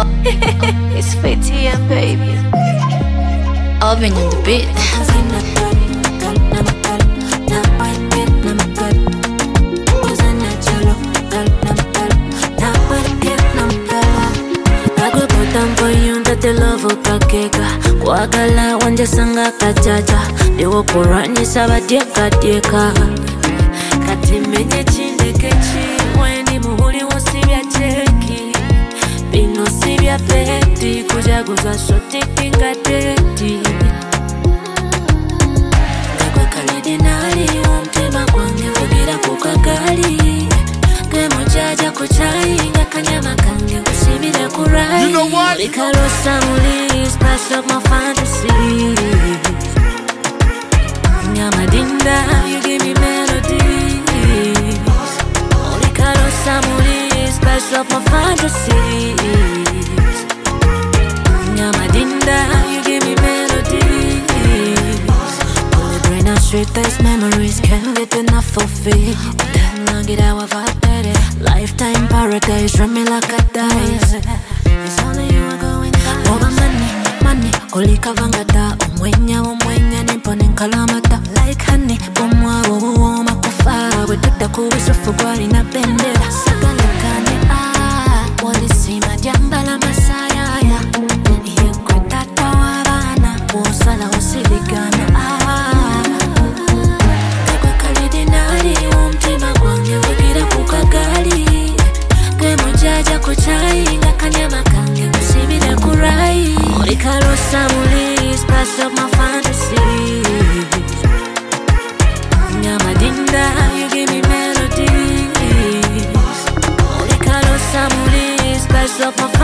It's 50M, baby. Oven on the beat. Te love kakeka kwagala wanje sanga kachacha dewo koranye sabatieka tieka kati menye chindekechi weni muhuli wosibya cheki bino sibya peti kujaguza shoti pinga teti kakwa kalidi nali umtima kwange vugira kukagali kemujaja kuchai ngakanyama kange usibire kurai. You know what? Spice up my fantasies. Nyamadinda, you give me melodies. Olikalo samuli, spice up my fantasies. Nyamadinda, you give me melodies. Only brain and straight face memories, can't get enough of it. Then get out of it. Lifetime paradise, run me like a dice. It's only you are going down. Oba money, olika vangata. Omwenya nimpone nkalamata. Like honey, bomwa wowo makufa. Wetata kuwiso fugwari na bendera. Sagalekane walisima jambala masayaya. Yekwe tata wabana, wosala wasiligana. Kakwa kalidi nari, umtima kwange vugira kukagali. Kemujaja kuchai, ngakanyama kange usibire kurai. Olikalo samuli, spice up my fantasies. Nyamadinda, you give me melodies. Olikalo samuli, spice up my fantasies.